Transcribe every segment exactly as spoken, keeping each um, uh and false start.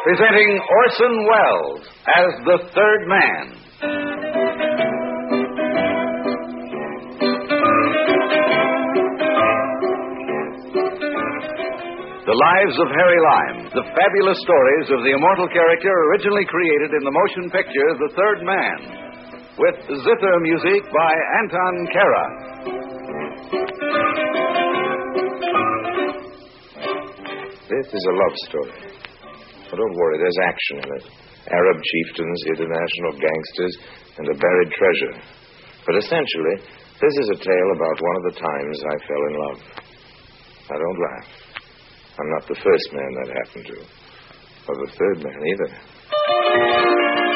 presenting Orson Welles as the Third Man. The Lives of Harry Lime, the fabulous stories of the immortal character originally created in the motion picture The Third Man, with zither music by Anton Kara. This is a love story. But don't worry, there's action in it. Arab chieftains, international gangsters, and a buried treasure. But essentially, this is a tale about one of the times I fell in love. Now, don't laugh. I'm not the first man that happened to. Or the third man, either.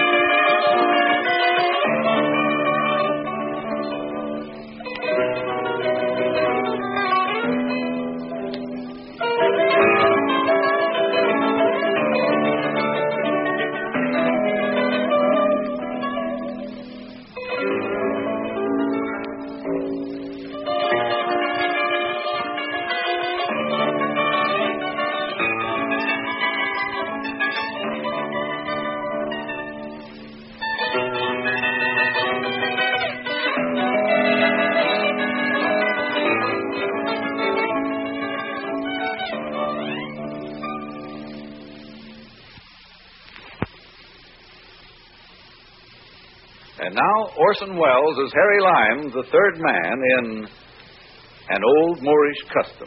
And now, Orson Welles as Harry Lime, the third man in An Old Moorish Custom.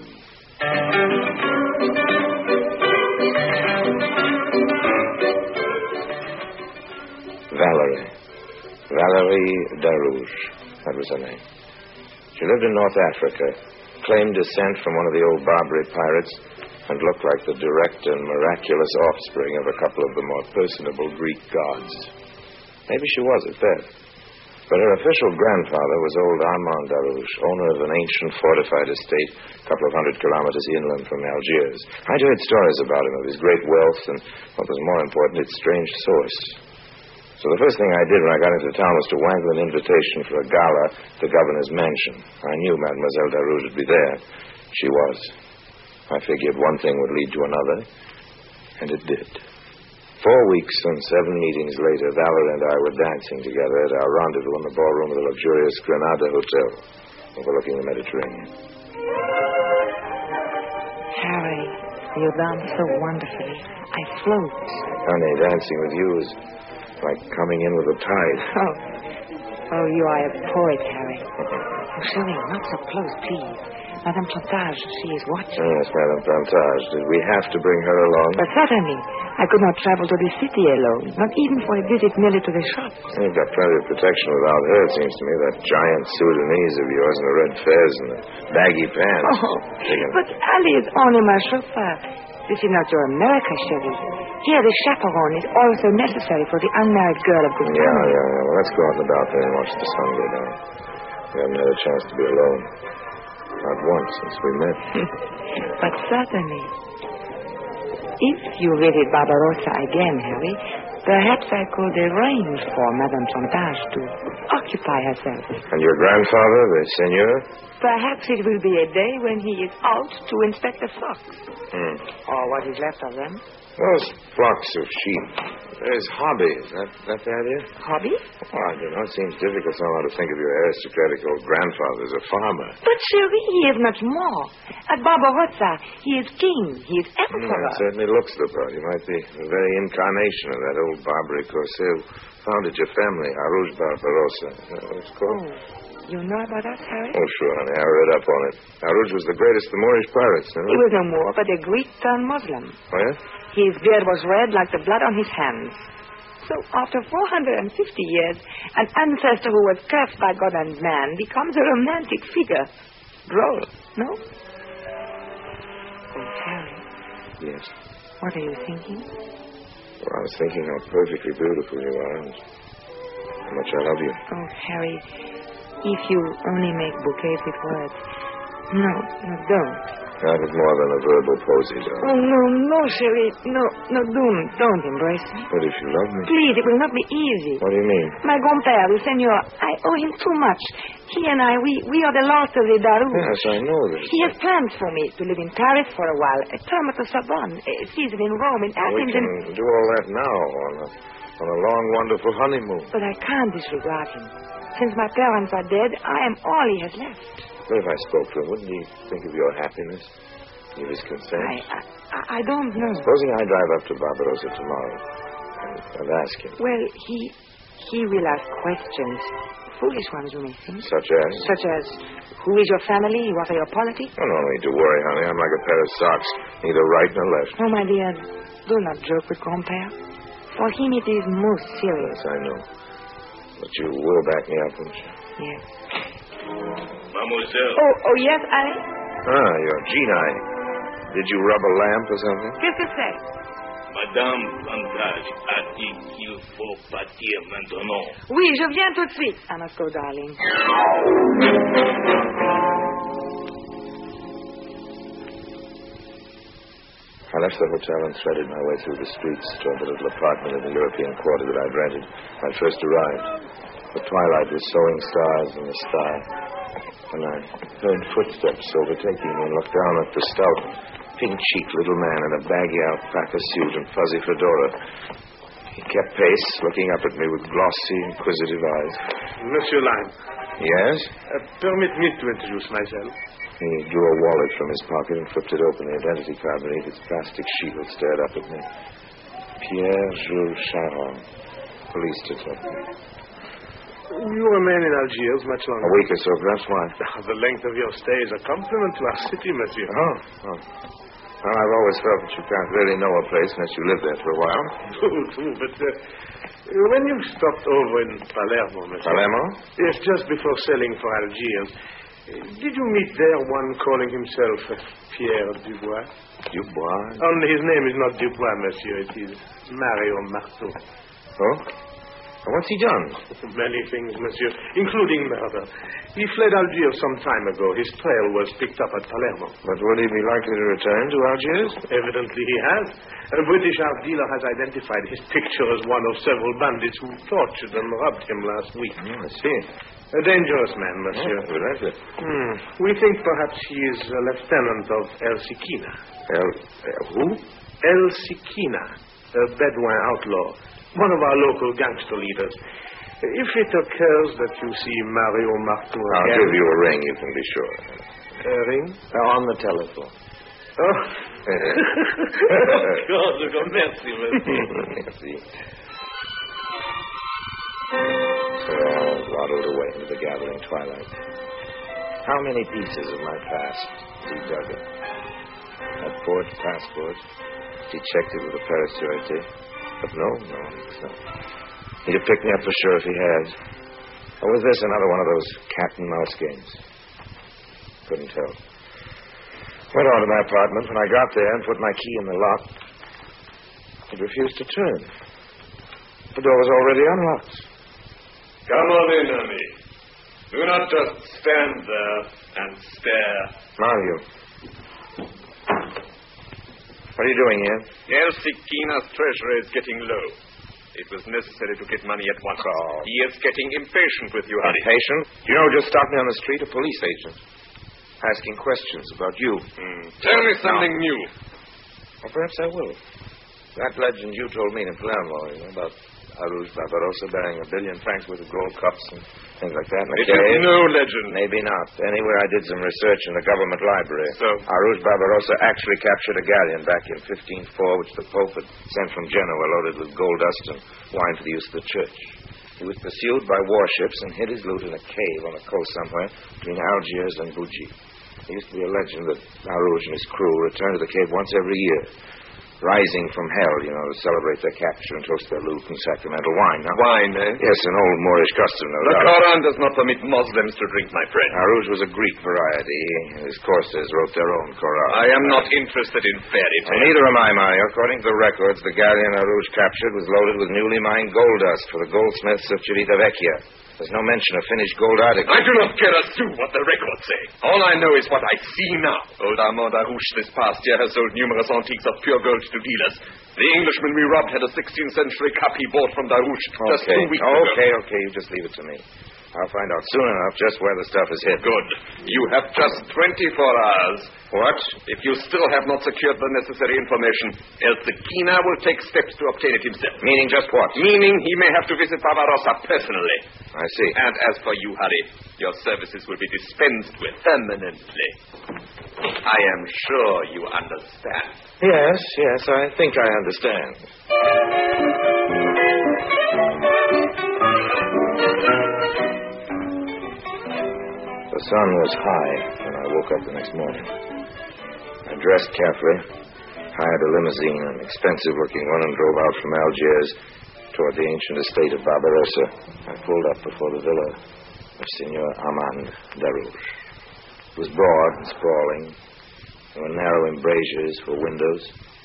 Valerie. Valerie Darouche. That was her name. She lived in North Africa, claimed descent from one of the old Barbary pirates, and looked like the direct and miraculous offspring of a couple of the more personable Greek gods. Maybe she was at that. But her official grandfather was old Armand Darouche, owner of an ancient fortified estate a couple of hundred kilometers inland from Algiers. I'd heard stories about him, of his great wealth, and, what was more important, its strange source. So the first thing I did when I got into town was to wangle an invitation for a gala at the governor's mansion. I knew Mademoiselle Darouche would be there. She was. I figured one thing would lead to another, and it did. Four weeks and seven meetings later, Valerie and I were dancing together at our rendezvous in the ballroom of the luxurious Granada Hotel, overlooking the Mediterranean. Harry, you dance so wonderfully. I float. Honey, dancing with you is like coming in with a tide. Oh, oh, you are a poet, Harry. Oh, Shirley, not so close, please. Madame Plantage, she is watching. Yes, Madame Plantage. Did we have to bring her along? But certainly. I could not travel to the city alone, not even for a visit merely to the shops. You've got plenty of protection without her, it seems to me. That giant Sudanese of yours in the red fez and the baggy pants. Oh, but Ali is only my chauffeur. This is not your America, Shirley. Here, the chaperone is also necessary for the unmarried girl of good Yeah, family. yeah, yeah. Well, let's go out and about there and watch the sun go down. We haven't had a chance to be alone. Not once since we met. But certainly. If you visit Barbarossa again, Harry, perhaps I could arrange for Madame Plantage to occupy herself. And your grandfather, the seigneur? Perhaps it will be a day when he is out to inspect the flocks. Hmm. Or what is left of them. Those flocks of sheep. There's hobby. Is that, that the idea? Hobby? Well, I don't know. It seems difficult somehow to think of your aristocratic old grandfather as a farmer. But, Cherie, he is much more. At Barbarossa, he is king. He is emperor. Mm, it certainly looks the part. He might be the very incarnation of that old Barbary corsair who founded your family, Arouge Barbarossa. Is that what it's called? Oh. You know about us, Harry? Oh, sure, honey. I read up on it. Arouge was the greatest of the Moorish pirates, no? He was no more but a Greek turned Muslim. Oh, yeah? His beard was red like the blood on his hands. So after four hundred fifty years, an ancestor who was cursed by God and man becomes a romantic figure. Droll, no? Oh, Harry. Yes. What are you thinking? Well, I was thinking how perfectly beautiful you are and how much I love you. Oh, Harry, if you only make bouquets with words, No, no, don't. That is more than a verbal posy, Oh, darling. no, no, Sherry. No, no, don't, don't embrace me. But if you love me... Please, it will not be easy. What do you mean? My grand-père, the senor, I owe him too much. He and I, we, we are the last of the Darouche. Yes, I know this. He has plans for me to live in Paris for a while, a term at the Sorbonne, a season in Rome, in We Athens, can and... do all that now on a, on a long, wonderful honeymoon. But I can't disregard him. Since my parents are dead, I am all he has left. But if I spoke to him, wouldn't he think of your happiness? Give his consent? I, I, I don't know. Supposing I drive up to Barbarossa tomorrow and, and ask him. Well, he, he will ask questions. Foolish ones, you may think. Such as? Such as, who is your family? What are your politics? Oh, no need to worry, honey. I'm like a pair of socks. Neither right nor left. Oh, my dear, do not joke with grand-père. For him it is most serious. Yes, I know. But you will back me up, won't you? Yes. Mademoiselle. Oh, oh, yes, I... Ah, you're Gina. Did you rub a lamp or something? Qu'est-ce que c'est? Madame Plantage a dit qu'il faut partir maintenant. Oui, je viens tout de suite. I must go, darling. I left the hotel and threaded my way through the streets toward the little apartment in the European quarter that I'd rented when I first arrived. The twilight was sowing stars in the sky, and I heard footsteps overtaking me and looked down at the stout, pink-cheeked little man in a baggy alpaca suit and fuzzy fedora. He kept pace, looking up at me with glossy, inquisitive eyes. Monsieur Lime. Yes? Uh, permit me to introduce myself. He drew a wallet from his pocket and flipped it open. The identity card beneath its plastic shield stared up at me. Pierre Jules Charon, police detective. You remain in Algiers much A longer. week or so, perhaps. Why? The length of your stay is a compliment to our city, monsieur. Oh, oh. Well, I've always felt that you can't really know a place unless you live there for a while. True, true, but uh, when you stopped over in Palermo, monsieur... Palermo? Yes, just before sailing for Algiers, uh, did you meet there one calling himself uh, Pierre Dubois? Dubois? Only his name is not Dubois, monsieur. It is Mario Marteau. Oh? What's he done? Many things, monsieur, including murder. He fled Algiers some time ago. His trail was picked up at Palermo. But would he be likely to return to Algiers? Evidently he has. A British art dealer has identified his picture as one of several bandits who tortured and robbed him last week. Oh, I see. A dangerous man, monsieur. Oh, evidently. Hmm. We think perhaps he is a lieutenant of El Sikina. El, uh, who? El Sikina, a Bedouin outlaw. One of our local gangster leaders. If it occurs that you see Mario Marteau I'll again... give you a ring, you can be sure. A ring? Uh, on the telephone. Oh. God, merci, monsieur. Merci. So I waddled away into the gathering twilight. How many pieces of my past he dug up? That forged passport. He checked it with a Paris Sûreté. But no, no, it's not. He'd have picked me up for sure if he had. Or was this another one of those cat and mouse games? Couldn't tell. Went on to my apartment. When I got there and put my key in the lock, it refused to turn. The door was already unlocked. Come on in, honey. Do not just stand there and stare. Mario. What are you doing here? El Sikina's treasury is getting low. It was necessary to get money at once. Oh. He is getting impatient with you, honey. Impatient? You know, just stopped me on the street, a police agent. Asking questions about you. Mm. Tell me something No. new. Well, perhaps I will. That legend you told me in Palermo, you know, about Arouge Barbarossa bearing a billion francs worth of gold cups and things like that in a It cave. is no legend. Maybe not. Anyway, I did some research in the government library. So? Arouge Barbarossa actually captured a galleon back in fifteen oh four, which the Pope had sent from Genoa, loaded with gold dust and wine for the use of the church. He was pursued by warships and hid his loot in a cave on the coast somewhere between Algiers and Bougie. There used to be a legend that Arouge and his crew returned to the cave once every year. rising from hell, you know, to celebrate their capture and toast their loot and sacramental wine. Huh? Wine, eh? Yes, an old Moorish custom, no The doubt. Quran does not permit Muslims to drink, my friend. Arouge was a Greek variety. His coursers wrote their own Quran. I am not interested in fairy Well, tales. neither am I, Mario. According to the records, the galleon Arouge captured was loaded with newly mined gold dust for the goldsmiths of Civitavecchia. There's no mention of finished gold articles. I do not care a sou what the records say. All I know is what I see now. Old Armand Arouche this past year has sold numerous antiques of pure gold to dealers. The Englishman we robbed had a sixteenth century cup he bought from Darouche just Okay, two weeks ago. okay, okay. You just leave it to me. I'll find out soon enough just where the stuff is hid. Good. You have just twenty-four hours. What? If you still have not secured the necessary information, El Tequina will take steps to obtain it himself. Meaning just what? Meaning he may have to visit Barbarossa personally. I see. And as for you, Harry, your services will be dispensed with permanently. I am sure you understand. Yes, yes, I think I understand. The sun was high when I woke up the next morning. I dressed carefully, hired a limousine, an expensive-looking one, and drove out from Algiers toward the ancient estate of Barbarossa. I pulled up before the villa of Signor Armand Darouche. It was broad and sprawling. There were narrow embrasures for windows.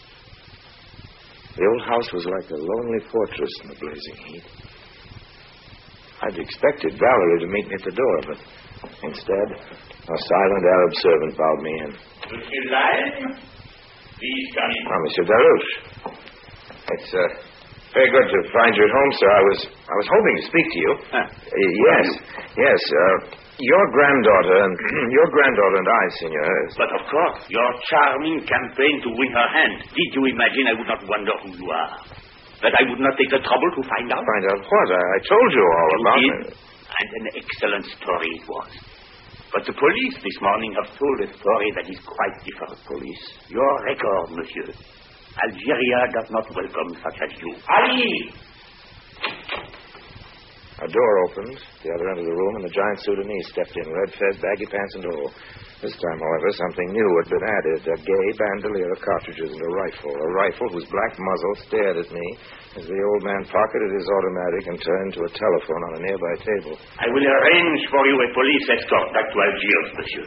The old house was like a lonely fortress in the blazing heat. I'd expected Valerie to meet me at the door, but instead, a silent Arab servant bowed me in. Monsieur Lyle, please come in. Ah, Monsieur Darouche. It's uh, very good to find you at home, sir. I was I was hoping to speak to you. Huh. Uh, yes, yes. Uh, your granddaughter and your granddaughter and I, Senor. is- But of course, your charming campaign to win her hand. Did you imagine I would not wonder who you are? That I would not take the trouble to find out? Find out what? I, I told you all You about did, it. and an excellent story it was. But the police this morning have told a story that is quite different, police. Your record, monsieur. Algeria does not welcome such as you. Ali! A door opened, the other end of the room, and the giant Sudanese stepped in, red fez, baggy pants, and all. This time, however, something new had been added, a gay bandolier of cartridges and a rifle, a rifle whose black muzzle stared at me as the old man pocketed his automatic and turned to a telephone on a nearby table. I will arrange for you a police escort back to Algiers, monsieur.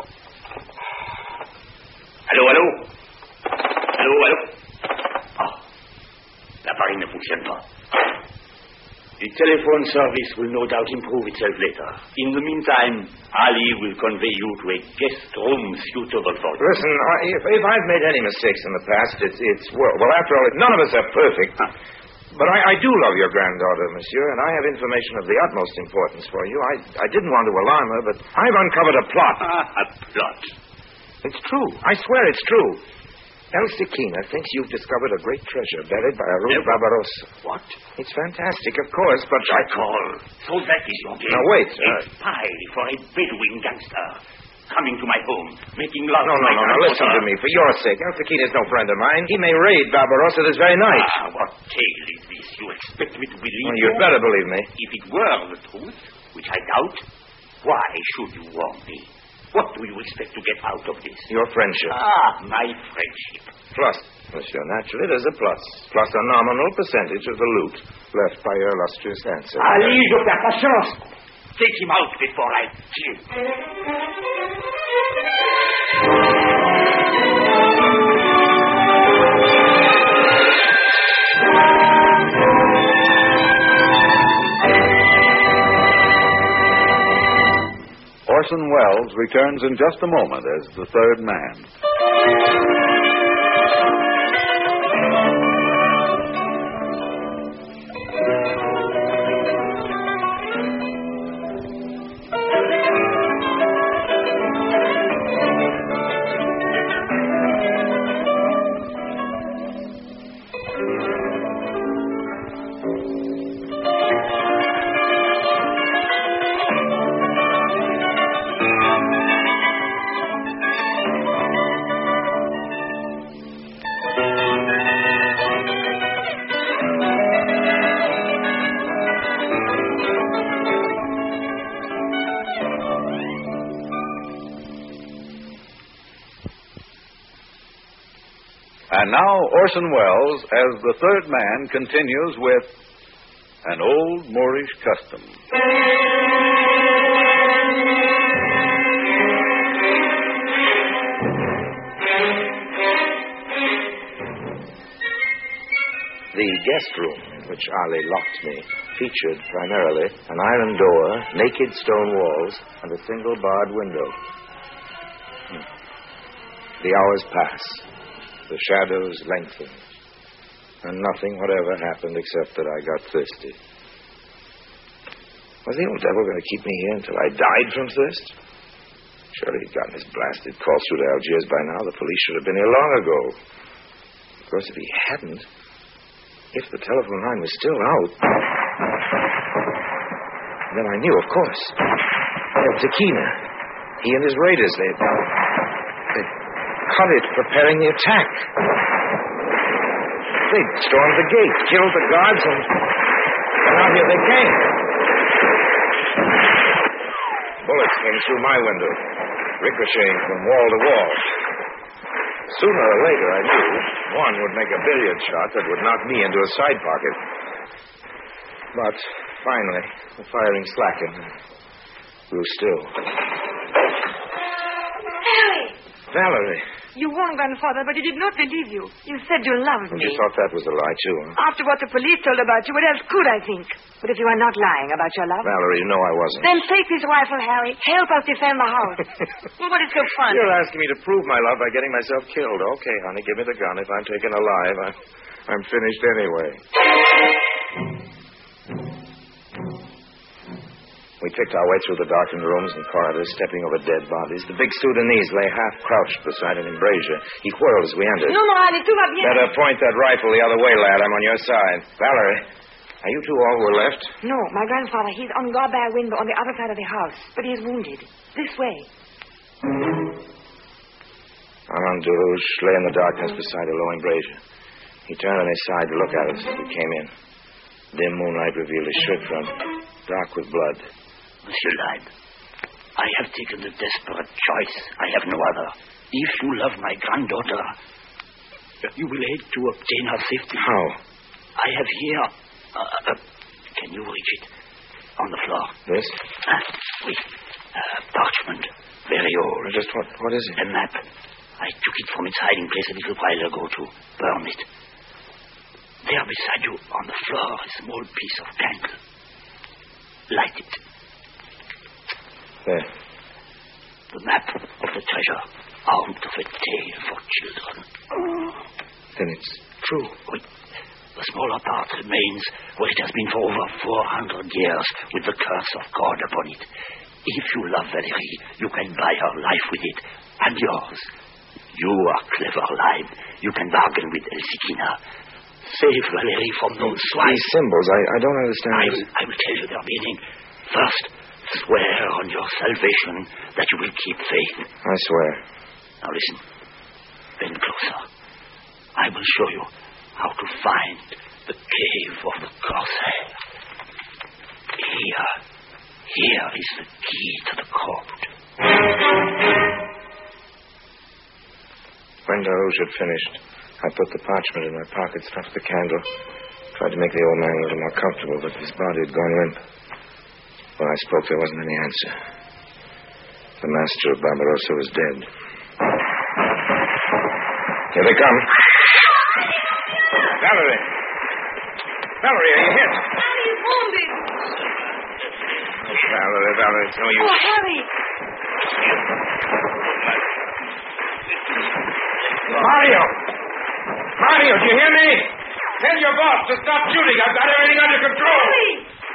Allô, allô? Allô, allô? Ah, l'appareil ne fonctionne pas. The telephone service will no doubt improve itself later. In the meantime, Ali will convey you to a guest room suitable for you. Listen, I, if, if I've made any mistakes in the past, it's, it's well, well, after all, none of us are perfect. Huh. But I, I do love your granddaughter, monsieur, and I have information of the utmost importance for you. I, I didn't want to alarm her, but I've uncovered a plot. Ah, a plot. It's true. I swear it's true. El Tequina thinks you've discovered a great treasure buried by Arouge Never. Barbarossa. What? It's fantastic, of course, but I... Call. So that is your game. Now, wait, A uh, spy for a Bedouin gangster. Coming to my home, making love No, to no, my no, no, listen to granddaughter. me. For your sake, El Tequina's no friend of mine. He may raid Barbarossa this very night. Ah, what tale is this? You expect me to believe Well, you? you'd better believe me. If it were the truth, which I doubt, why should you warn me? What do you expect to get out of this? Your friendship. Ah, my friendship. Plus, monsieur, naturally, there's a plus. Plus a nominal percentage of the loot left by your illustrious ancestor. Ali, je perds patience. Take him out before I kill. Orson Welles returns in just a moment as the third man. And now Orson Welles, as the third man, continues with An Old Moorish Custom. The guest room in which Ali locked me featured primarily an iron door, naked stone walls, and a single barred window. Hmm. The hours pass. The shadows lengthen. And nothing whatever happened except that I got thirsty. Was the old devil going to keep me here until I died from thirst? Surely he'd gotten his blasted call through to Algiers by now. The police should have been here long ago. Of course, if he hadn't, if the telephone line was still out, then I knew, of course. El Tequina. He and his raiders, they'd, they'd cut it preparing the attack. They'd stormed the gate, killed the guards, and, and now here they came. Bullets came through my window, ricocheting from wall to wall. Sooner or later, I knew, one would make a billiard shot that would knock me into a side pocket. But, finally, the firing slackened and grew still. Harry! Valerie! You warned Grandfather, but he did not believe you. You said you loved And me. you thought that was a lie, too, huh? After what the police told about you, what else could I think? But if you are not lying about your love... Valerie, you know I wasn't. Then take this rifle, Harry. Help us defend the house. Well, what is so funny? You're asking me to prove my love by getting myself killed. Okay, honey, give me the gun. If I'm taken alive, I'm, I'm finished anyway. We picked our way through the darkened rooms and corridors, stepping over dead bodies. The big Sudanese lay half crouched beside an embrasure. He whirled as we entered. No, Morale, tout va bien. Better point that rifle the other way, lad. I'm on your side. Valerie, are you two all who are left? No, my grandfather, he's on guard by a window on the other side of the house. But he is wounded. This way. Armand Durouge lay in the darkness beside a low embrasure. He turned on his side to look at us as we came in. Dim moonlight revealed his shirt front, dark with blood. Monsieur Leib, I have taken the desperate choice. I have no other. If you love my granddaughter, you will aid to obtain her safety. How? I have here... Uh, uh, can you reach it? On the floor. This? Uh, oui. Uh, parchment. Very old. Just what, what is it? A map. I took it from its hiding place a little while ago to burn it. There beside you on the floor is a small piece of candle. Light it. There. The map of the treasure, out of a tale for children. Then it's true. Oui. The smaller part remains where it has been for over four hundred years with the curse of God upon it. If you love Valerie, you can buy her life with it, and yours. You are clever, Leib. You can bargain with El Tequina. Save Valerie from those swine. These symbols, I, I don't understand. I will, I will tell you their meaning. First, swear on your salvation that you will keep faith. I swear. Now listen. Bend closer. I will show you how to find the cave of the Corsair. Here. Here is the key to the code. When Darouche had finished, I put the parchment in my pocket, snuffed the candle, tried to make the old man a little more comfortable, but his body had gone limp. When I spoke, there wasn't any answer. The master of Barbarossa was dead. Here they come. Valerie! Valerie, are you hit? Harry is wounded. Oh, Valerie, Valerie, it's no use. Oh, Harry. Mario! Mario, do you hear me? Tell your boss to stop shooting. I've got everything under control. Harry!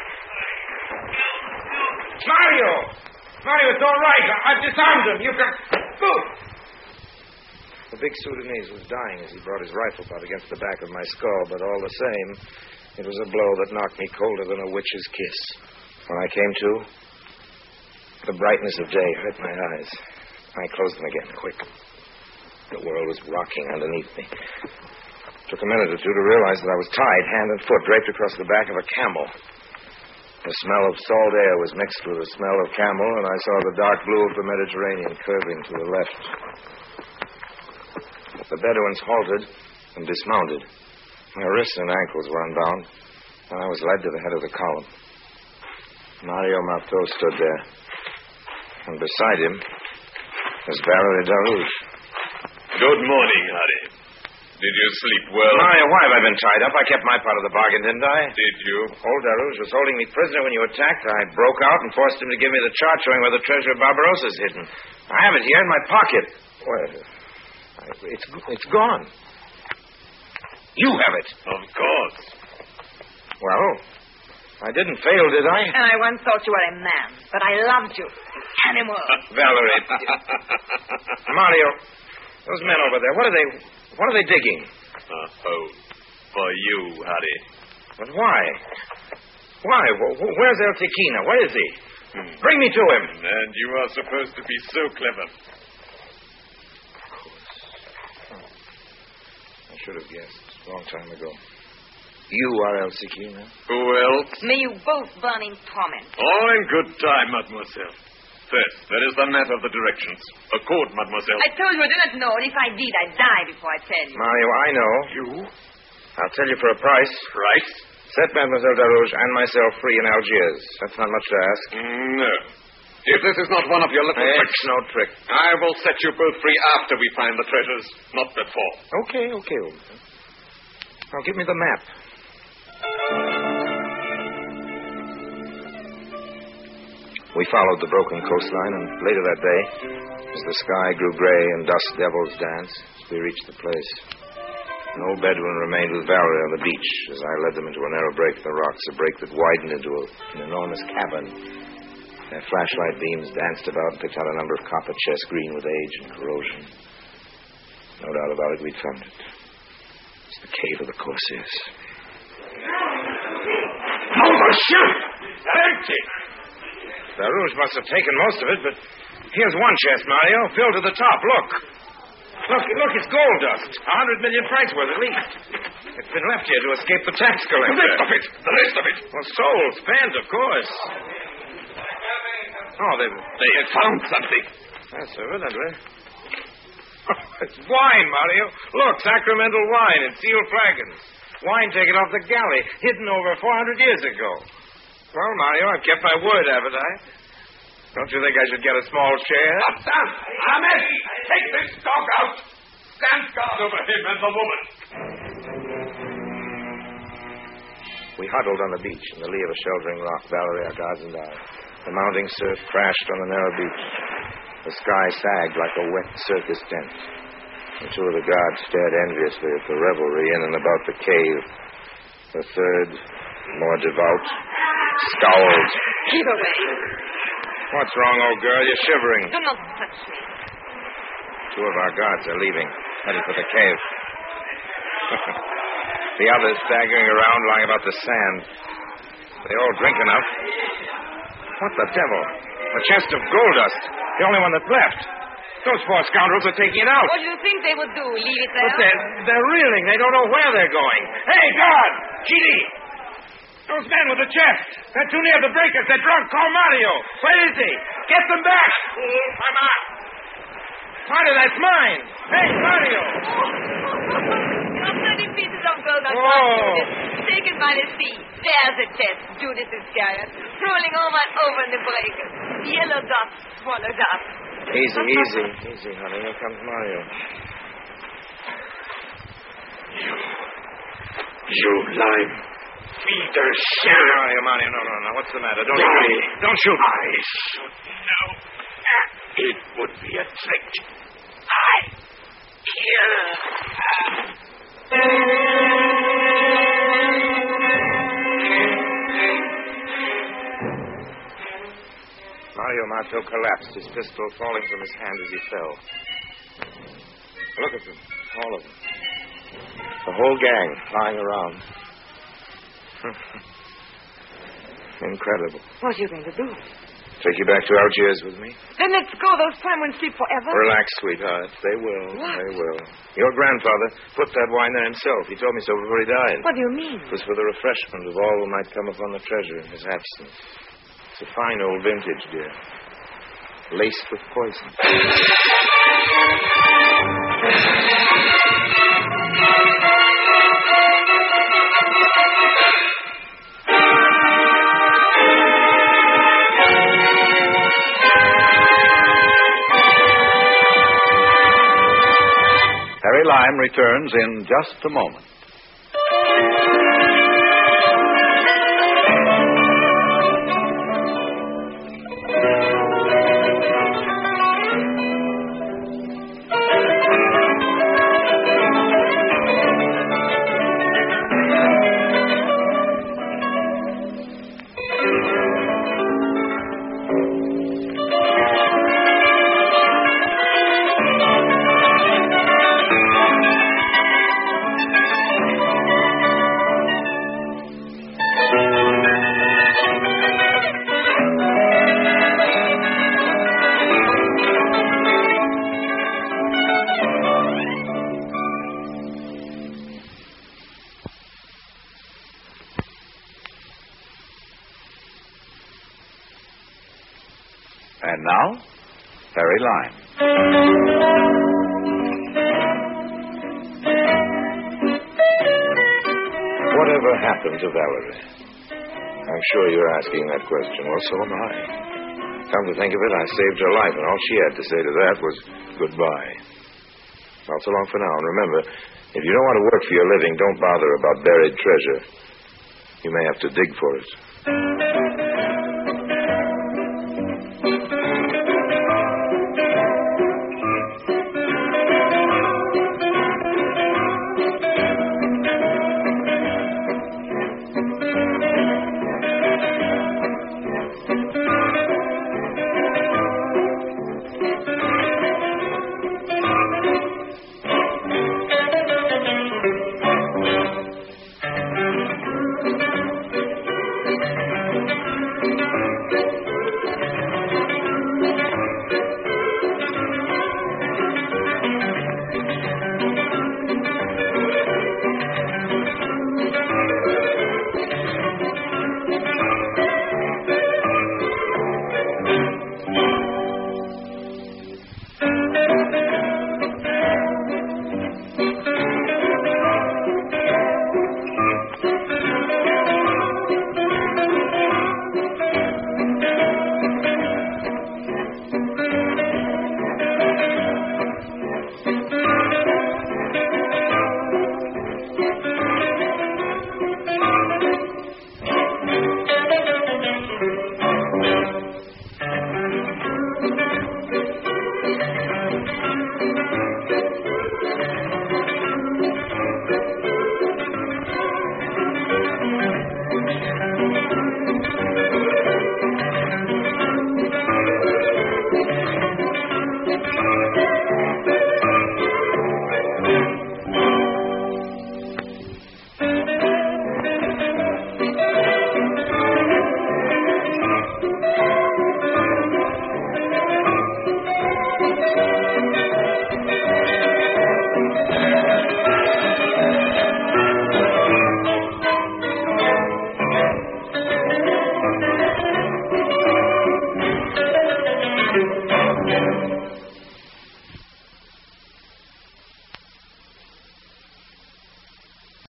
Mario! Mario, it's all right. I've disarmed him. You can... Move! The big Sudanese was dying as he brought his rifle butt against the back of my skull, but all the same, it was a blow that knocked me colder than a witch's kiss. When I came to, the brightness of day hurt my eyes. I closed them again, quick. The world was rocking underneath me. It took a minute or two to realize that I was tied hand and foot, draped across the back of a camel. The smell of salt air was mixed with the smell of camel, and I saw the dark blue of the Mediterranean curving to the left. The Bedouins halted and dismounted. My wrists and ankles were unbound, and I was led to the head of the column. Mario Marteau stood there, and beside him was Valerie Darouche. Good morning, Harry. Did you sleep well? Mario, why have I been tied up? I kept my part of the bargain, didn't I? Did you? Old Darouche was holding me prisoner when you attacked. I broke out and forced him to give me the chart showing where the treasure of Barbarossa's hidden. I have it here in my pocket. Well, it's, it's gone. You have it. Of course. Well, I didn't fail, did I? And I once thought you were a man, but I loved you. Animal. Valerie. Mario, those men over there, what are they... What are they digging? A hole. For you, Harry. But why? Why? Where's El Tequina? Where is he? Hmm. Bring me to him. And you are supposed to be so clever. Of course. Oh. I should have guessed a long time ago. You are El Tequina. Who else? May you both burn in torment. All in good time, mademoiselle. First, there is the matter of the directions. Accord, mademoiselle. I told you I didn't know, and if I did, I'd die before I tell you. Mario, I know. You? I'll tell you for a price. Price? Set Mademoiselle Darouche and myself free in Algiers. That's not much to ask. No. If this is not one of your little it's tricks... no trick. I will set you both free after we find the treasures, not before. Okay, okay, old man. Now, give me the map. We followed the broken coastline, and later that day, as the sky grew gray and dusk devils danced, we reached the place. An old Bedouin remained with Valerie on the beach as I led them into a narrow break in the rocks, a break that widened into a, an enormous cavern. Their flashlight beams danced about and picked out a number of copper chests green with age and corrosion. No doubt about it, we'd found it. It's the cave of the Corsairs. Oh, the ship! Empty! Darouche must have taken most of it, but here's one chest, Mario, filled to the top. Look. Look, look, it's gold dust. A hundred million francs worth at least. It's been left here to escape the tax collector. The rest of it! The rest of it! Well, sold, spent, of course. Oh, they They have found something. That's evidently. It's wine, Mario. Look, sacramental wine in sealed flagons. Wine taken off the galley, hidden over four hundred years ago. Well, Mario, I've kept my word, haven't I? Don't you think I should get a small share? Stand! Ahmed! Take this dog out! Stand guard over him and the woman! We huddled on the beach in the lee of a sheltering rock, Valerie, our guards, and I. The mounting surf crashed on the narrow beach. The sky sagged like a wet circus tent. The two of the guards stared enviously at the revelry in and about the cave. The third, more devout, scowled. Keep away. What's wrong, old girl? You're shivering. Do not touch me. Two of our guards are leaving, headed for the cave. The others staggering around, lying about the sand. They all drink enough. What the devil? A chest of gold dust. The only one that's left. Those four scoundrels are taking it out. What do you think they would do? Leave it there? But they're, they're reeling. They don't know where they're going. Hey, guard! Chidi! Those men with the chest. They're too near the breakers. They're drunk. Call Mario. Where is he? Get them back. I'm out. Mario, that's mine. Hey, Mario. Your thirty pieces of gold are Oh. gone, Judas. Taken by the sea. There's the chest, Judas Iscariot. Rolling over and over in the breakers. Yellow dust, swallowed up. Easy, easy. Easy, honey. Here comes Mario. You. You lime. Feeder sham. Mario, Mario, no, no, no. What's the matter? Don't Why? shoot. Don't shoot. I should know. It would be a trick. I kill. Mario Marteau collapsed, his pistol falling from his hand as he fell. Look at them, all of them. The whole gang lying around. Incredible. What are you going to do? Take you back to Algiers with me? Then let's go. Those time won't sleep forever. Relax, sweetheart. They will. What? They will. Your grandfather put that wine there himself. He told me so before he died. What do you mean? It was for the refreshment of all who might come upon the treasure in his absence. It's a fine old vintage, dear. Laced with poison. Lime returns in just a moment. And now, Harry Lime. Whatever happened to Valerie? I'm sure you're asking that question. Well, so am I. Come to think of it, I saved her life, and all she had to say to that was goodbye. Well, so long for now. And remember, if you don't want to work for your living, don't bother about buried treasure. You may have to dig for it.